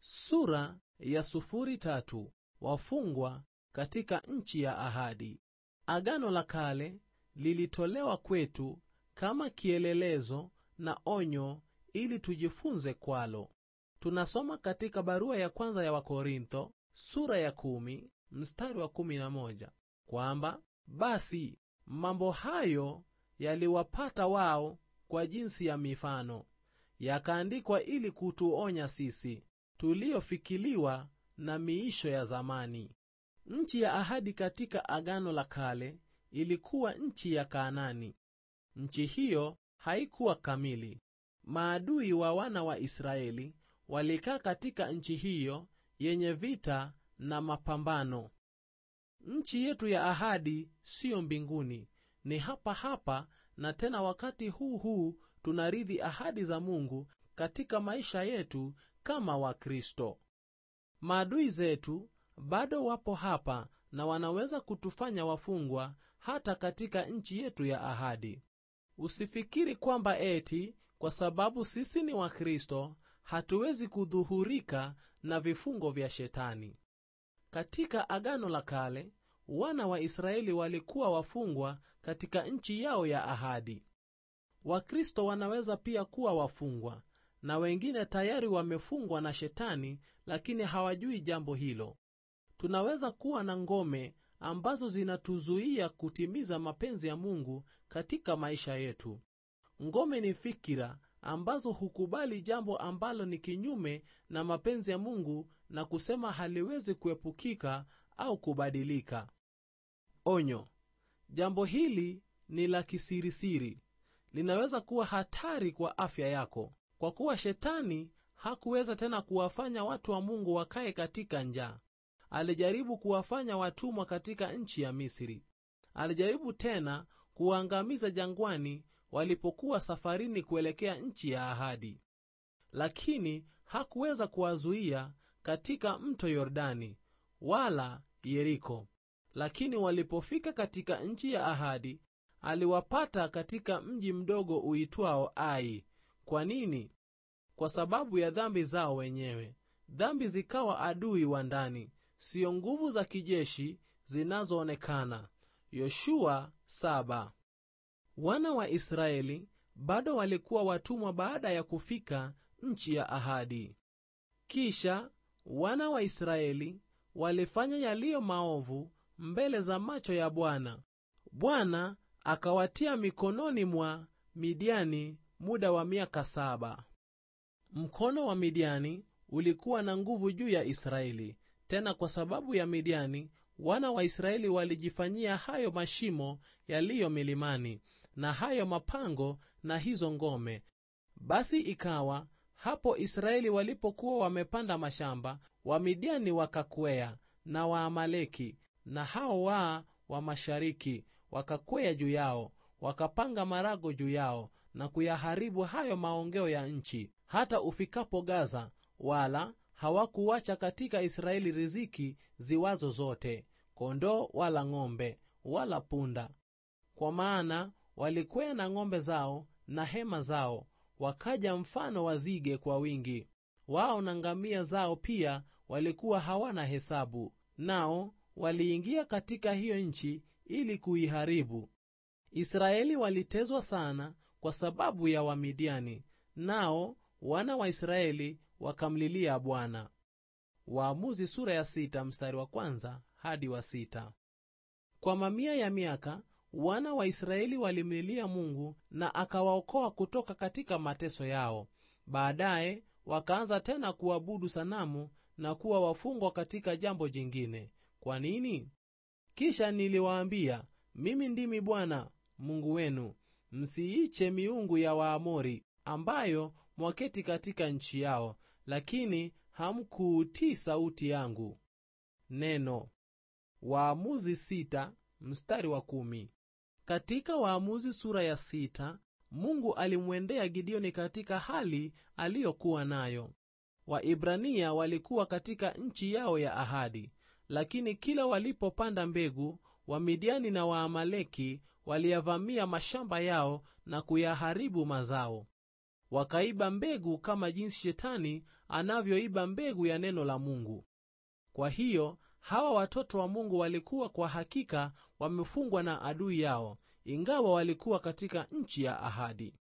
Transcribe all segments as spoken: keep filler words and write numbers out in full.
Sura ya sufuri tatu. Wafungwa katika nchi ya ahadi. Agano la Kale lilitolewa kwetu kama kielelezo na onyo ili tujifunze kwalo. Tunasoma katika barua ya kwanza ya Wakorintho sura ya kumi mstari wa kumi na moja kwamba basi mambo hayo yaliwapata wao kwa jinsi ya mifano, yakaandikwa ili kutuonya sisi tuliofikiliwa na miisho ya zamani. Nchi ya ahadi katika Agano la Kale ilikuwa nchi ya Kanaani. Nchi hiyo haikuwa kamili. Maadui wa wana wa Israeli walikaa katika nchi hiyo yenye vita na mapambano. Nchi yetu ya ahadi sio mbinguni, ni hapa hapa, na tena wakati huu huu tunarithi ahadi za Mungu katika maisha yetu kama Wakristo. Maadui zetu bado wapo hapa na wanaweza kutufanya wafungwa hata katika nchi yetu ya ahadi. Usifikiri kwamba eti kwa sababu sisi ni Wakristo hatuwezi kudhuhurika na vifungo vya Shetani. Katika Agano la Kale, wana wa Israeli walikuwa wafungwa katika nchi yao ya ahadi. Wakristo wanaweza pia kuwa wafungwa, na wengine tayari wamefungwa na Shetani lakini hawajui jambo hilo. Tunaweza kuwa na ngome ambazo zinatuzuia kutimiza mapenzi ya Mungu katika maisha yetu. Ngome ni fikira ambazo hukubali jambo ambalo ni kinyume na mapenzi ya Mungu na kusema haliwezi kuepukika au kubadilika. Onyo: jambo hili ni la kisirisiri. Linaweza kuwa hatari kwa afya yako, kwa kuwa Shetani hakuweza tena kuwafanya watu wa Mungu wakae katika njaa. Alijaribu kuwafanya watumwa katika nchi ya Misri. Alijaribu tena kuangamiza jangwani walipokuwa safarini kuelekea nchi ya ahadi. Lakini hakuweza kuwazuia katika mto Yordani wala Yeriko. Lakini walipofika katika nchi ya ahadi, aliwapata katika mji mdogo uitwao Ai. Kwa nini? Kwa sababu ya dhambi zao wenyewe. Dhambi zikawa adui wa ndani, sio nguvu za kijeshi zinazoonekana. Yoshua saba. Wana wa Israeli bado walikuwa watumwa baada ya kufika nchi ya ahadi. Kisha wana wa Israeli walifanya yaliyo maovu mbele za macho ya Bwana. Bwana akawatia mikononi mwa Midiani muda wa miaka saba. Mkono wa Midiani ulikuwa na nguvu juu ya Israeli. Tena kwa sababu ya Midiani, wana wa Israeli walijifanyia hayo mashimo yaliyo milimani na hayo mapango na hizo ngome. Basi ikawa hapo Israeli walipokuwa wamepanda mashamba, wa Midiani wakakwea, na Waamaleki na hao waa wa mashariki wakakwea juu yao, wakapanga marago juu yao na kuyaharibu hayo maongeo ya nchi hata ufikapo Gaza, wala hawakuacha katika Israeli riziki ziwazo zote, kondoo wala ng'ombe wala punda. Kwa maana walikwea na ng'ombe zao na hema zao, wakaja mfano wa nzige kwa wingi. Wao na ngamia zao pia walikuwa hawana hesabu, nao waliingia katika hiyo nchi ili kuiharibu. Israeli walitezwa sana kwa sababu ya Wamidiani, nao wana wa Israeli wakamlilia Bwana. Waamuzi sura ya sita mstari wa kwanza hadi wa sita. Kwa mamia ya miaka wana wa Israeli walimlilia Mungu na akawaokoa kutoka katika mateso yao. Baadaye wakaanza tena kuabudu sanamu na kuwa wafungwa katika jambo jingine. Kwa nini? Kisha niliwaambia, mimi ndimi Bwana Mungu wenu. Msiiche miungu ya Waamori ambayo mwaketi katika nchi yao, lakini hamkuutii sauti yangu. Neno. Waamuzi sita mstari wa kumi. Katika Waamuzi sura ya sita, Mungu alimwendea Gideoni katika hali aliyokuwa nayo. Waibrania walikuwa katika nchi yao ya ahadi, lakini kila walipopanda mbegu, Wamidiani na Waamaleki waliyavamia mashamba yao na kuyaharibu mazao. wakaiba mbegu kama jinsi Shetani anavyoiba mbegu ya neno la Mungu. Kwa hiyo hawa watoto wa Mungu walikuwa kwa hakika wamefungwa na adui yao, ingawa walikuwa katika nchi ya ahadi.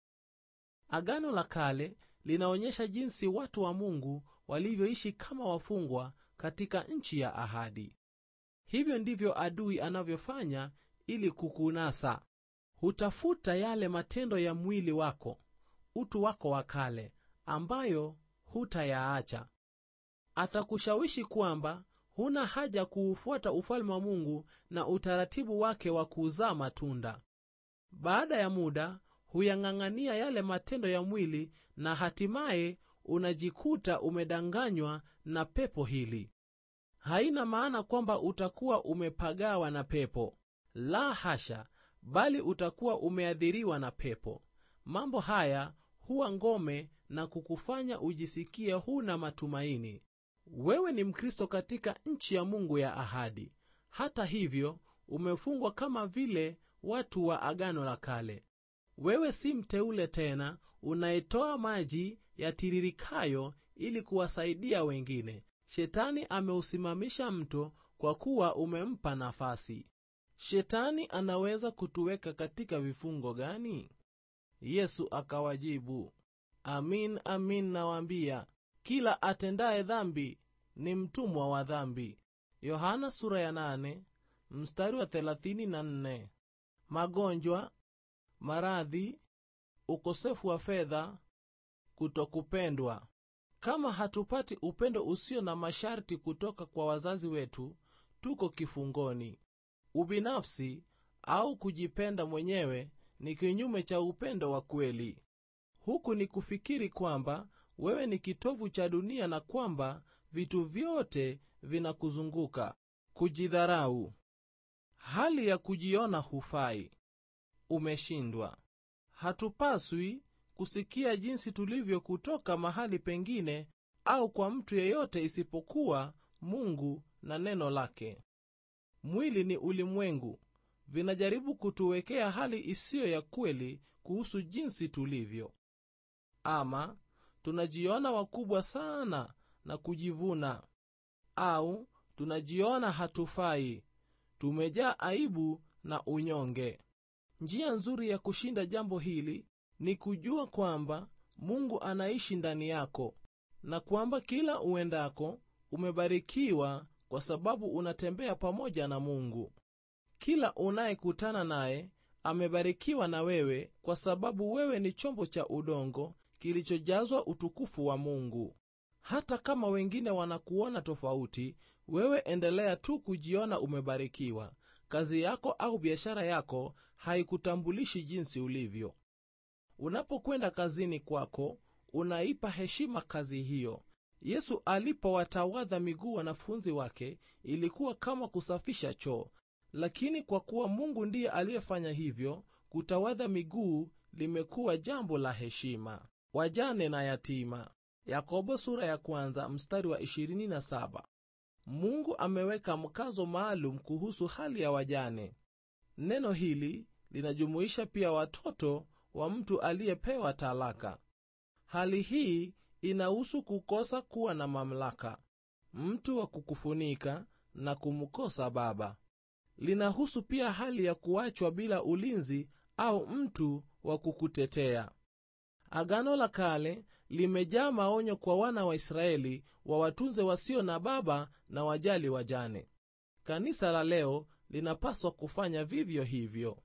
Agano la Kale linaonyesha jinsi watu wa Mungu walivyoishi kama wafungwa katika nchi ya ahadi. Hivyo ndivyo adui anavyofanya ili kukunasa. Hutafuta yale matendo ya mwili wako, utu wako wa kale, ambayo hutayaacha. Atakushawishi kwamba huna haja kuufuata ufalme wa Mungu na utaratibu wake wa kuzaa matunda. Baada ya muda, huyang'ang'ania yale matendo ya mwili na hatimaye unajikuta umedanganywa na pepo hili. Haina maana kwamba utakuwa umepagawa na pepo. La hasha, bali utakuwa umeadhiriwa na pepo. Mambo haya huwa ngome na kukufanya ujisikie huna matumaini. Wewe ni Mkristo katika nchi ya Mungu ya ahadi. Hata hivyo, umefungwa kama vile watu wa Agano la Kale. Wewe si mteule tena unayetoa maji yatiririkayo ili kuwasaidia wengine. Shetani ameusimamisha mto kwa kuwa umempa nafasi. Shetani anaweza kutuweka katika vifungo gani? Yesu akawajibu, Amin, amin nawaambia, kila atendaye dhambi ni mtumwa wa dhambi. Yohana sura ya nane, mstari wa thelathini na nne. Magonjwa, maradhi, ukosefu wa fedha, kutokupendwa. Kama hatupati upendo usio na masharti kutoka kwa wazazi wetu, tuko kifungoni. Ubinafsi au kujipenda mwenyewe ni kinyume cha upendo wa kweli. Huku ni kufikiri kwamba wewe ni kitovu cha dunia na kwamba vitu vyote vinakuzunguka. Kujidharau, hali ya kujiona hufai, umeshindwa. Hatupaswi kusikia jinsi tulivyo kutoka mahali pengine au kwa mtu yeyote isipokuwa Mungu na neno lake. Mwili ni ulimwengu, vinajaribu kutuwekea hali isiyo ya kweli kuhusu jinsi tulivyo. Ama tunajiona wakubwa sana na kujivuna, au tunajiona hatufai, tumejaa aibu na unyonge. Njia nzuri ya kushinda jambo hili ni kujua kwamba Mungu anaishi ndani yako na kwamba kila uendako umebarikiwa kwa sababu unatembea pamoja na Mungu. Kila unayekutana naye amebarikiwa na wewe kwa sababu wewe ni chombo cha udongo kilichojazwa utukufu wa Mungu. Hata kama wengine wanakuona tofauti, wewe endelea tu kujiona umebarikiwa. Kazi yako au biashara yako haikutambulishi jinsi ulivyo. Unapokwenda kazini kwako, unaipa heshima kazi hiyo. Yesu alipowatawadha miguu wanafunzi wake, ilikuwa kama kusafisha choo. Lakini kwa kuwa Mungu ndiye aliyefanya hivyo, kutawadha miguu limekuwa jambo la heshima. Wajane na yatima. Yakobo sura ya kwanza mstari wa ishirini na saba. Mungu ameweka mkazo maalum kuhusu hali ya wajane. Neno hili linajumuisha pia watoto wa mtu aliyepewa talaka. Hali hii inahusu kukosa kuwa na mamlaka, mtu wa kukufunika na kumkosa baba. Linahusu pia hali ya kuachwa bila ulinzi au mtu wa kukutetea. Agano la Kale limejaa maonyo kwa wana wa Israeli wa watunze wasio na baba na wajali wajane. Kanisa la leo linapaswa kufanya vivyo hivyo.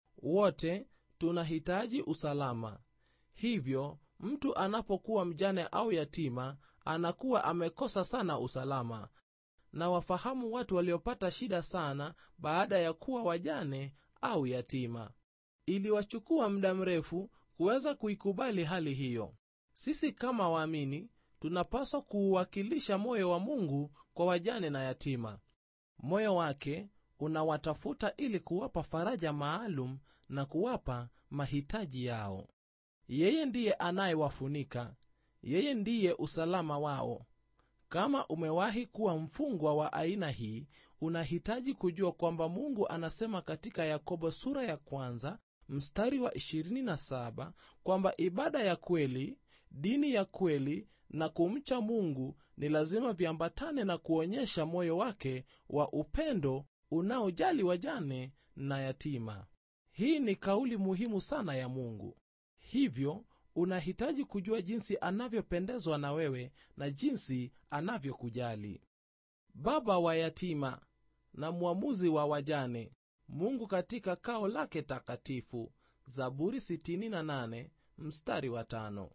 Wote tunahitaji usalama. Hivyo mtu anapokuwa mjane au yatima, anakuwa amekosa sana usalama. Na wafahamu watu waliopata shida sana baada ya kuwa wajane au yatima. Iliwachukua muda mrefu kuweza kuikubali hali hiyo. Sisi kama waamini tunapaswa kuuwakilisha moyo wa Mungu kwa wajane na yatima. Moyo wake unawatafuta ili kuwapa faraja maalum na kuwapa mahitaji yao. Yeye ndiye anayewafunika. Yeye ndiye usalama wao. Kama umewahi kuwa mfungwa wa aina hii, unahitaji kujua kwamba Mungu anasema katika Yakobo sura ya kwanza mstari wa ishirini na saba kwamba ibada ya kweli, dini ya kweli na kumcha Mungu ni lazima viambatane na kuonyesha moyo wake wa upendo unaojali wajane na yatima. Hii ni kauli muhimu sana ya Mungu. Hivyo unahitaji kujua jinsi anavyopendezwa na wewe na jinsi anavyokujali. Baba wa yatima na mwamuzi wa wajane, Mungu katika kao lake takatifu. Zaburi sitini na nane mstari wa tano.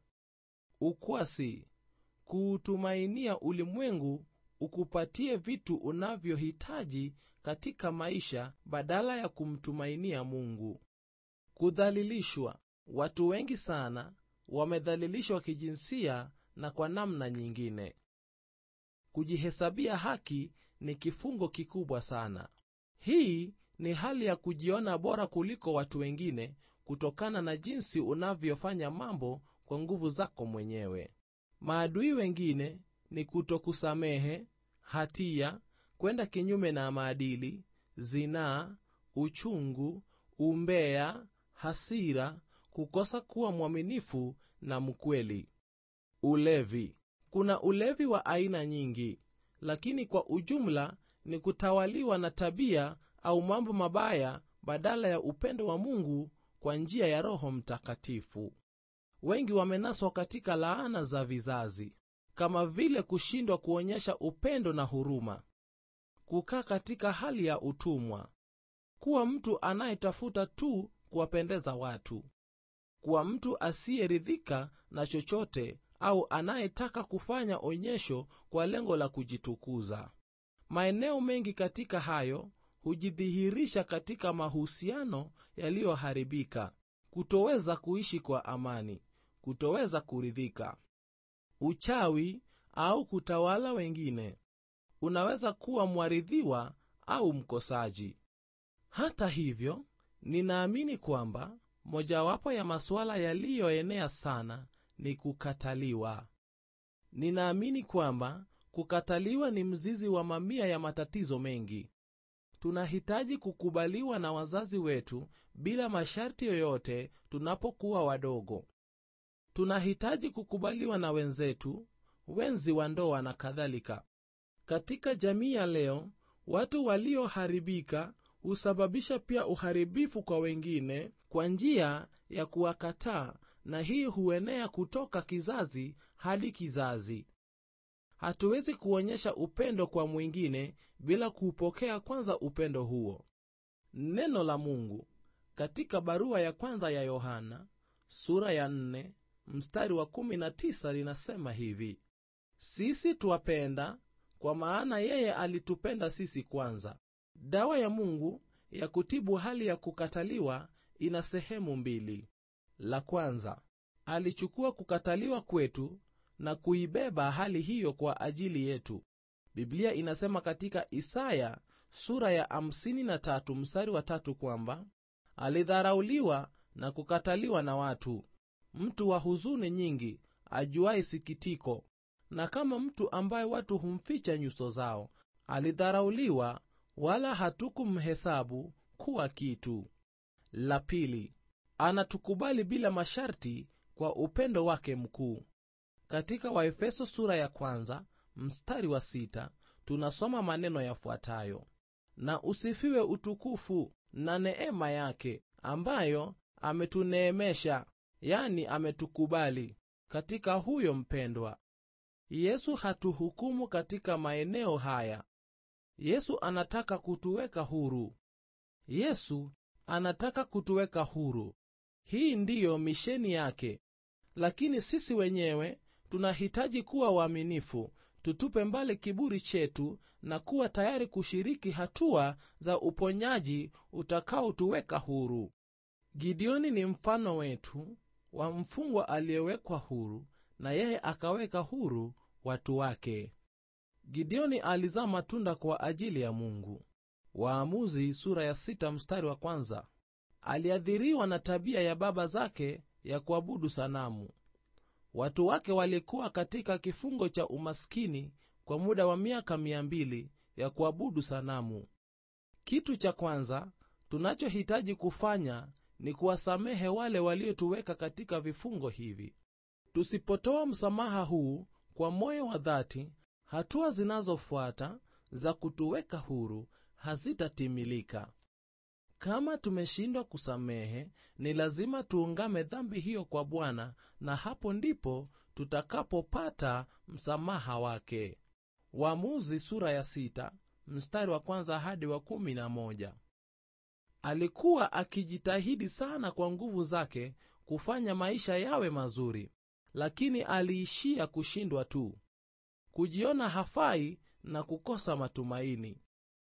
Ukwasi, kuutumainia ulimwengu ukupatie vitu unavyohitaji katika maisha badala ya kumtumainia Mungu. Kudhalilishwa, watu wengi sana wamedhalilishwa kijinsia na kwa namna nyingine. Kujihesabia haki ni kifungo kikubwa sana. Hii ni hali ya kujiona bora kuliko watu wengine kutokana na jinsi unavyofanya mambo kwa nguvu zako mwenyewe. Maadui wengine ni kutokusamehe, hatia, kwenda kinyume na maadili, zinaa, uchungu, umbea, hasira, kukosa kuwa mwaminifu na mkweli. Ulevi. Kuna ulevi wa aina nyingi, lakini kwa ujumla ni kutawaliwa na tabia au mambo mabaya badala ya upendo wa Mungu kwa njia ya Roho Mtakatifu. Wengi wamenaswa katika laana za vizazi, kama vile kushindwa kuonyesha upendo na huruma, kukaa katika hali ya utumwa, kuwa mtu anayetafuta tu kuwapendeza watu, kuwa mtu asiyeridhika na chochote au anayetaka kufanya onyesho kwa lengo la kujitukuza. Maeneo mengi katika hayo hujidhihirisha katika mahusiano yaliyoharibika, kutoweza kuishi kwa amani, kutoweza kuridhika, uchawi au kutawala wengine. Unaweza kuwa mwaridhiwa au mkosaji. Hata hivyo, ninaamini kwamba mojawapo ya masuala yaliyoenea sana ni kukataliwa. Ninaamini kwamba kukataliwa ni mzizi wa mamia ya matatizo mengi. Tunahitaji kukubaliwa na wazazi wetu bila masharti yoyote tunapokuwa wadogo. Tunahitaji kukubaliwa na wenzetu, wenzi wa ndoa na kadhalika. Katika jamii ya leo, watu walioharibika husababisha pia uharibifu kwa wengine kwa njia ya kuwakataa, na hii huenea kutoka kizazi hadi kizazi. Hatuwezi kuonyesha upendo kwa mwingine bila kuupokea kwanza upendo huo. Neno la Mungu katika barua ya kwanza ya Yohana sura ya nne mstari wa kumi na tisa linasema hivi: sisi tuwapenda kwa maana yeye alitupenda sisi kwanza. Dawa ya Mungu ya kutibu hali ya kukataliwa ina sehemu mbili. La kwanza, alichukua kukataliwa kwetu na kuibeba hali hiyo kwa ajili yetu. Biblia inasema katika Isaya sura ya hamsini na tatu mstari wa tatu kwamba alidharauliwa na kukataliwa na watu, mtu wa huzuni nyingi, ajuai sikitiko, na kama mtu ambaye watu humficha nyuso zao. Alidharauliwa, wala hatukumhesabu kuwa kitu. La pili, anatukubali bila masharti kwa upendo wake mkuu. Katika Waefeso sura ya kwanza mstari wa sita tunasoma maneno yafuatayo: na usifiwe utukufu na neema yake ambayo ametuneemesha, yani ametukubali katika huyo mpendwa. Yesu hatuhukumu katika maeneo haya. Yesu anataka kutuweka huru. Yesu anataka kutuweka huru. Hii ndiyo misheni yake. Lakini sisi wenyewe tunahitaji kuwa waaminifu, tutupe mbali kiburi chetu na kuwa tayari kushiriki hatua za uponyaji utakaotuweka huru. Gideoni ni mfano wetu wa mfungwa aliyewekwa huru, na yeye akaweka huru watu wake. Gideoni alizaa matunda kwa ajili ya Mungu. Waamuzi sura ya sita mstari wa kwanza. Aliadhiriwa na tabia ya baba zake ya kuabudu sanamu. Watu wake walikuwa katika kifungo cha umaskini kwa muda wa miaka mia mbili ya kuabudu sanamu. Kitu cha kwanza tunachohitaji kufanya ni kuwasamehe wale waliotuweka katika vifungo hivi. Tusipotoa msamaha huu kwa moyo wa dhati, hatua zinazofuata za kutuweka huru hazitatimilika. Kama tumeshindwa kusamehe, ni lazima tuungame dhambi hiyo kwa Bwana, na hapo ndipo tutakapopata msamaha wake. Waamuzi sura ya sita, mstari wa kwanza hadi wa kumi na moja. Alikuwa akijitahidi sana kwa nguvu zake kufanya maisha yawe mazuri, lakini aliishia kushindwa tu, kujiona hafai na kukosa matumaini.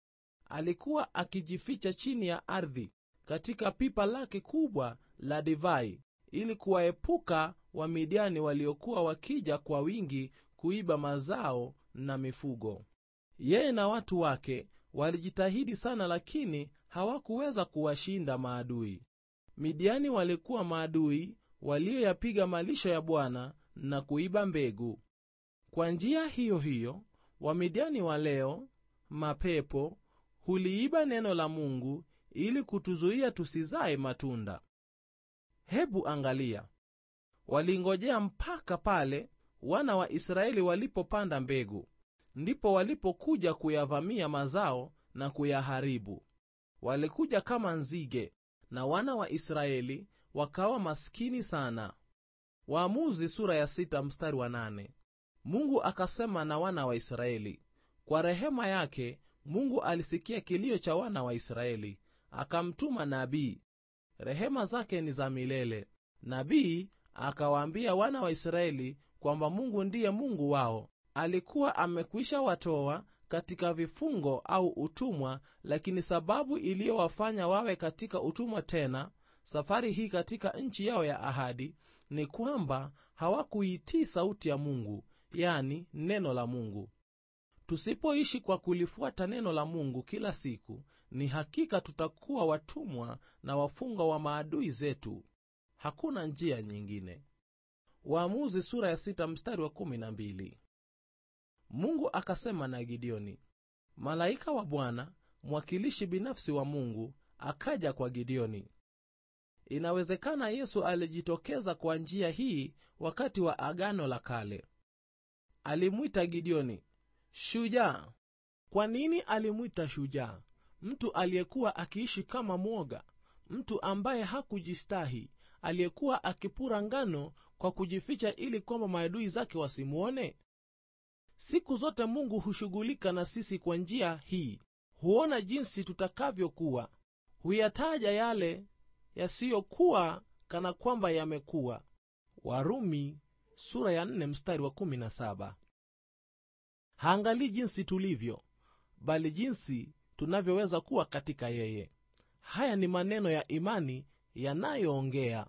Alikuwa akijificha chini ya ardhi katika pipa lake kubwa la divai ili kuwaepuka Wamidiani waliokuwa wakija kwa wingi kuiba mazao na mifugo. Yeye na watu wake walijitahidi sana, lakini hawakuweza kuwashinda maadui. Midiani walikuwa maadui walioyapiga malisho ya Bwana na kuiba mbegu. Kwa njia hiyo hiyo, Wamidiani wa leo, mapepo, huliiba neno la Mungu ili kutuzuia tusizae matunda. Hebu angalia, walingojea mpaka pale wana wa Israeli walipopanda mbegu, ndipo walipokuja kuyavamia mazao na kuyaharibu. Walikuja kama nzige, na wana wa Israeli wakawa maskini sana. Waamuzi sura ya sita mstari wa nane. Mungu akasema na wana wa Israeli. Kwa rehema yake, Mungu alisikia kilio cha wana wa Israeli, akamtuma nabii. Rehema zake ni za milele. Nabii akawaambia wana wa Israeli kwamba Mungu ndiye Mungu wao. Alikuwa amekwisha watoa katika vifungo au utumwa, lakini sababu iliyowafanya wawe katika utumwa tena safari hii katika nchi yao ya ahadi ni kwamba hawakuitii sauti ya Mungu, yani neno la Mungu. Tusipoishi kwa kulifuata neno la Mungu kila siku, ni hakika tutakuwa watumwa na wafungwa wa maadui zetu. Hakuna njia nyingine. Waamuzi sura ya sita mstari wa kumi na mbili. Mungu akasema na Gideoni. Malaika wa Bwana, mwakilishi binafsi wa Mungu, akaja kwa Gideoni. Inawezekana Yesu alijitokeza kwa njia hii wakati wa Agano la Kale. Alimuita Gideoni shujaa. Kwa nini alimuita shujaa? Mtu aliyekuwa akiishi kama mwoga, mtu ambaye hakujistahi, aliyekuwa akipura ngano kwa kujificha ili kwamba maadui zake wasimuone. Siku zote Mungu hushughulika na sisi kwa njia hii. Huona jinsi tutakavyokuwa. Huyataja yale yasiyokuwa kana kwamba yamekuwa. Warumi sura ya nne mstari wa kumi na saba. Haangalii jinsi tulivyo, bali jinsi tunavyoweza kuwa katika yeye. Haya ni maneno ya imani yanayoongea.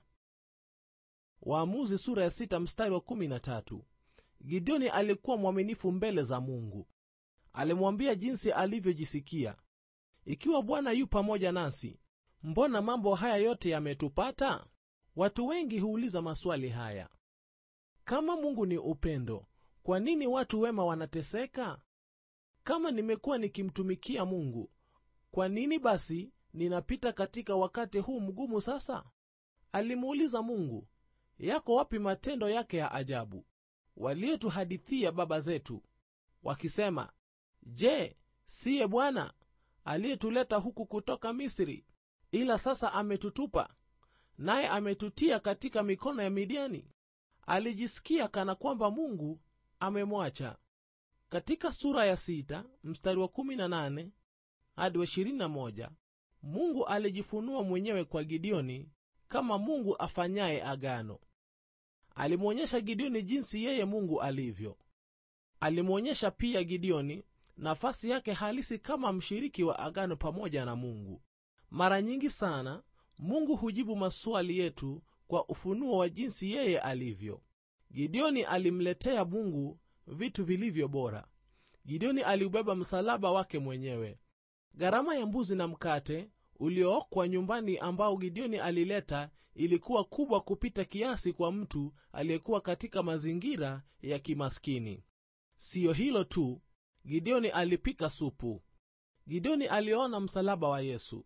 Waamuzi sura ya sita mstari wa kumi na tatu. Gideoni alikuwa mwaminifu mbele za Mungu. Alimwambia jinsi alivyojisikia. Ikiwa Bwana yu pamoja nasi, mbona mambo haya yote yametupata? Watu wengi huuliza maswali haya. Kama Mungu ni upendo, kwa nini watu wema wanateseka? Kama nimekuwa nikimtumikia Mungu, kwa nini basi ninapita katika wakati huu mgumu sasa? Alimuuliza Mungu, yako wapi matendo yake ya ajabu waliotuhadithia baba zetu wakisema, je, siye Bwana aliyetuleta huku kutoka Misri? Ila sasa ametutupa, naye ametutia katika mikono ya Midiani. Alijisikia kana kwamba Mungu amemwacha. Katika sura ya sita mstari wa kumi na nane hadi wa ishirini na moja, Mungu alijifunua mwenyewe kwa Gideoni kama Mungu afanyaye agano. Alimuonyesha Gideoni jinsi yeye Mungu alivyo. Alimuonyesha pia Gideoni nafasi yake halisi kama mshiriki wa agano pamoja na Mungu. Mara nyingi sana Mungu hujibu maswali yetu kwa ufunuo wa jinsi yeye alivyo. Gideoni alimletea Mungu vitu vilivyo bora. Gideoni aliubeba msalaba wake mwenyewe. Gharama ya mbuzi na mkate uliookwa nyumbani ambao Gideoni alileta ilikuwa kubwa kupita kiasi kwa mtu aliyekuwa katika mazingira ya kimaskini. Siyo hilo tu, Gideoni alipika supu. Gideoni aliona msalaba wa Yesu.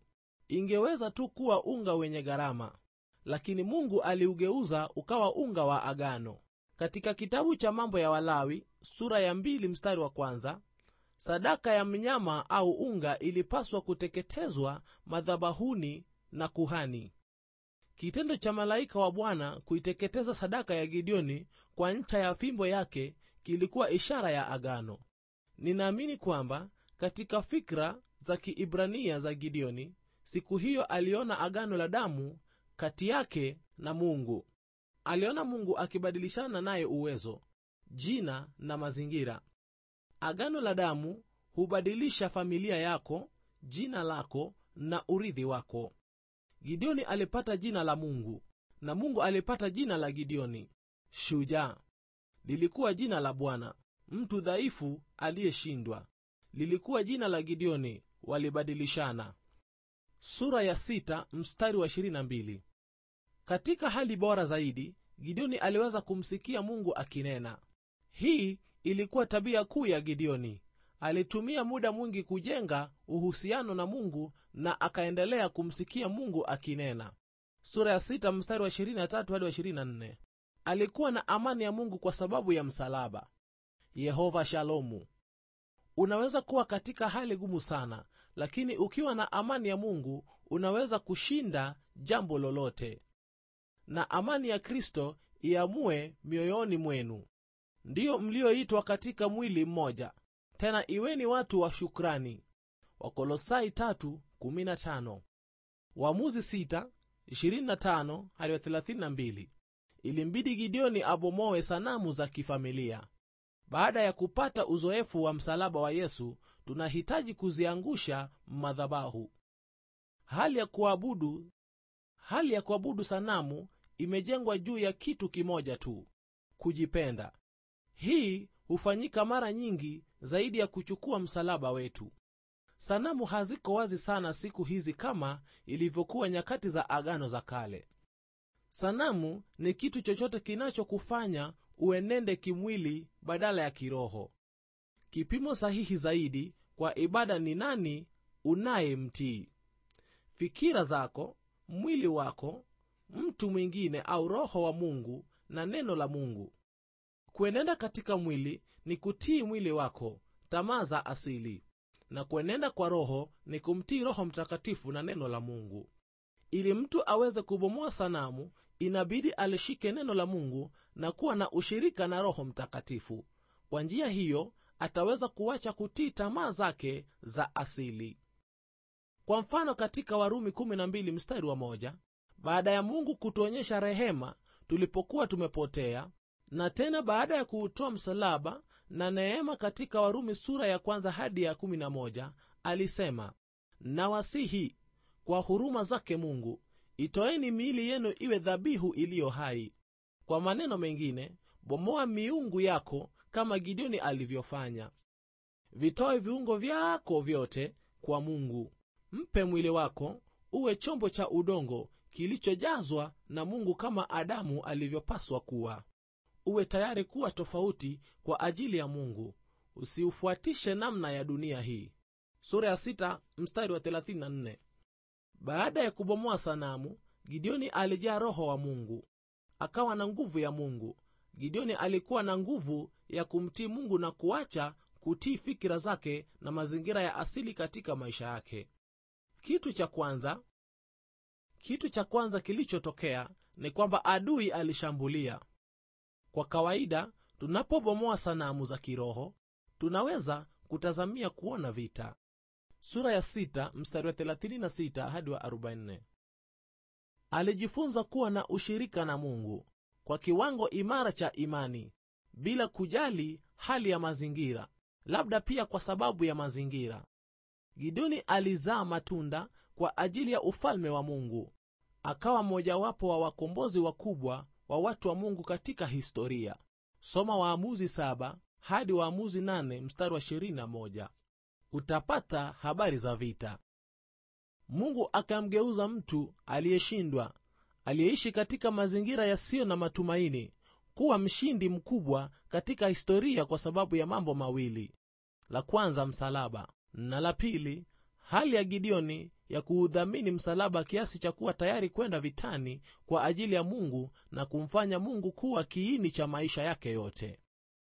ingeweza tu kuwa unga wenye gharama, lakini Mungu aliugeuza ukawa unga wa agano. Katika kitabu cha Mambo ya Walawi sura ya mbili mstari wa kwanza, sadaka ya mnyama au unga ilipaswa kuteketezwa madhabahuni na kuhani. Kitendo cha malaika wa Bwana kuiteketeza sadaka ya Gideoni kwa ncha ya fimbo yake kilikuwa ishara ya agano. Ninaamini kwamba katika fikra za Kiebrania za Gideoni, siku hiyo aliona agano la damu kati yake na Mungu. Aliona Mungu akibadilishana naye uwezo, jina na mazingira. Agano la damu hubadilisha familia yako, jina lako na urithi wako. Gideoni alipata jina la Mungu na Mungu alipata jina la Gideoni. Shujaa lilikuwa jina la Bwana. Mtu dhaifu aliyeshindwa lilikuwa jina la Gideoni. Walibadilishana. Sura ya sita mstari wa ishirini na mbili. Katika hali bora zaidi, Gideoni aliweza kumsikia Mungu akinena. Hii ilikuwa tabia kuu ya Gideoni. Alitumia muda mwingi kujenga uhusiano na Mungu na akaendelea kumsikia Mungu akinena. Sura ya sita mstari wa ishirini na tatu hadi wa ishirini na nne. Alikuwa na amani ya Mungu kwa sababu ya msalaba. Yehova Shalomu. Unaweza kuwa katika hali gumu sana, lakini ukiwa na amani ya Mungu unaweza kushinda jambo lolote. Na amani ya Kristo iamue mioyoni mwenu. Ndiyo mlioitwa katika mwili mmoja. Tena iweni watu wa shukrani. Wakolosai tatu kumi na tano. Waamuzi sita ishirini na tano hadi thelathini na mbili. Ilimbidi Gideoni abomoe sanamu za kifamilia. Baada ya kupata uzoefu wa msalaba wa Yesu, tunahitaji kuziangusha madhabahu. Hali ya kuabudu, hali ya kuabudu sanamu imejengwa juu ya kitu kimoja tu: kujipenda. Hii hufanyika mara nyingi zaidi ya kuchukua msalaba wetu. Sanamu haziko wazi sana siku hizi kama ilivyokuwa nyakati za Agano za Kale. Sanamu ni kitu chochote kinachokufanya uenende kimwili badala ya kiroho. Kipimo sahihi zaidi kwa ibada ni nani unayemtii: fikira zako, mwili wako, mtu mwingine au roho wa Mungu na neno la Mungu. Kuenenda katika mwili ni kutii mwili wako, tamaa za asili, na kuenenda kwa roho ni kumtii Roho Mtakatifu na neno la Mungu. Ili mtu aweze kubomoa sanamu, inabidi alishike neno la Mungu na kuwa na ushirika na Roho Mtakatifu. Kwa njia hiyo ataweza kuacha kutii tamaa zake za asili. Kwa mfano, katika Warumi kumi na mbili mstari wa moja, baada ya Mungu kutuonyesha rehema tulipokuwa tumepotea, na tena baada ya kuutoa msalaba na neema katika Warumi sura ya kwanza hadi ya kumi na moja, alisema, nawasihi kwa huruma zake Mungu, itoeni miili yenu iwe dhabihu iliyo hai. Kwa maneno mengine, bomoa miungu yako kama Gideoni alivyofanya. Vitoe viungo vyako vyote kwa Mungu. Mpe mwili wako uwe chombo cha udongo kilichojazwa na Mungu kama Adamu alivyopaswa kuwa. Uwe tayari kuwa tofauti kwa ajili ya Mungu. Usiufuatishe namna ya dunia hii. Sura ya sita mstari wa thelathini na nne. Baada ya kubomoa sanamu, Gideoni alijaa roho wa Mungu. Akawa na nguvu ya Mungu. Gideoni alikuwa na nguvu ya kumtii Mungu na kuacha kutii fikira zake na mazingira ya asili katika maisha yake. Kitu cha kwanza, kitu cha kwanza kilichotokea ni kwamba adui alishambulia. Kwa kawaida, tunapobomoa sanamu za kiroho, tunaweza kutazamia kuona vita. Sura ya sita mstari wa thelathini na sita hadi wa arobaini. Alijifunza kuwa na ushirika na Mungu kwa kiwango imara cha imani, bila kujali hali ya mazingira, labda pia kwa sababu ya mazingira. Gideoni alizaa matunda kwa ajili ya ufalme wa Mungu. Akawa mmojawapo wa wakombozi wakubwa wa watu wa Mungu katika historia. Soma Waamuzi saba hadi Waamuzi nane mstari wa ishirini na moja. Utapata habari za vita. Mungu akamgeuza mtu aliyeshindwa, aliyeishi katika mazingira yasiyo na matumaini, kuwa mshindi mkubwa katika historia kwa sababu ya mambo mawili. La kwanza, msalaba, na la pili, hali ya Gideoni ya kuudhamini msalaba kiasi cha kuwa tayari kwenda vitani kwa ajili ya Mungu na kumfanya Mungu kuwa kiini cha maisha yake yote.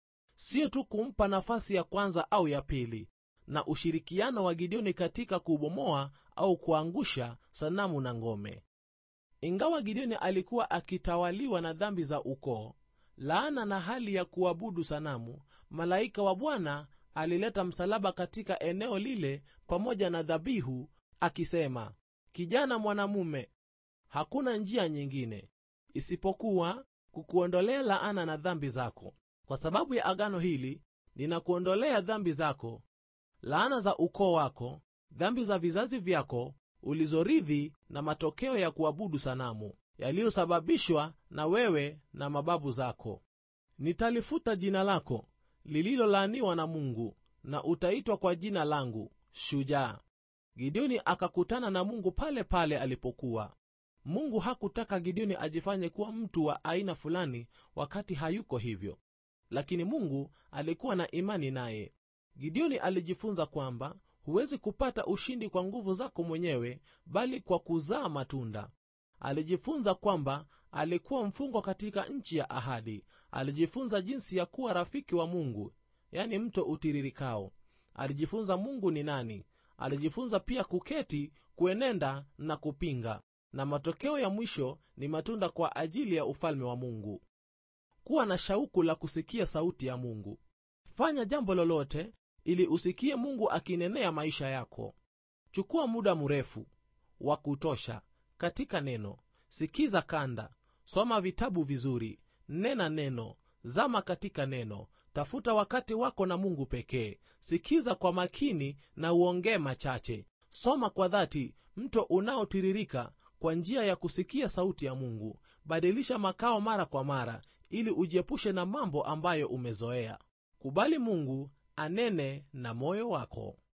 Sio tu kumpa nafasi ya kwanza au ya pili, na ushirikiano wa Gideoni katika kubomoa au kuangusha sanamu na ngome. Ingawa Gideoni alikuwa akitawaliwa na dhambi za ukoo, laana na hali ya kuabudu sanamu, malaika wa Bwana alileta msalaba katika eneo lile pamoja na dhabihu, akisema, kijana mwanamume, hakuna njia nyingine isipokuwa kukuondolea laana na dhambi zako. Kwa sababu ya agano hili, ninakuondolea dhambi zako, laana za ukoo wako, dhambi za vizazi vyako ulizorithi na matokeo ya kuabudu sanamu yaliyosababishwa na wewe na mababu zako. Nitalifuta jina lako lililolaaniwa na Mungu, na utaitwa kwa jina langu Shujaa. Gideoni akakutana na Mungu pale pale alipokuwa. Mungu hakutaka Gideoni ajifanye kuwa mtu wa aina fulani wakati hayuko hivyo, lakini Mungu alikuwa na imani naye. Gideoni alijifunza kwamba huwezi kupata ushindi kwa nguvu zako mwenyewe, bali kwa kuzaa matunda. Alijifunza kwamba alikuwa mfungwa katika nchi ya ahadi. Alijifunza jinsi ya kuwa rafiki wa Mungu, yani mto utiririkao. Alijifunza Mungu ni nani. Alijifunza pia kuketi, kuenenda na kupinga, na matokeo ya mwisho ni matunda kwa ajili ya ufalme wa Mungu. Kuwa na shauku la kusikia sauti ya Mungu. Fanya jambo lolote ili usikie Mungu akinenea maisha yako. Chukua muda mrefu wa kutosha katika neno. Sikiza kanda, soma vitabu vizuri, nena neno, zama katika neno. Tafuta wakati wako na Mungu pekee. Sikiza kwa makini na uongee machache. Soma kwa dhati mto unaotiririka kwa njia ya kusikia sauti ya Mungu. Badilisha makao mara kwa mara ili ujiepushe na mambo ambayo umezoea. Kubali Mungu anene na moyo wako.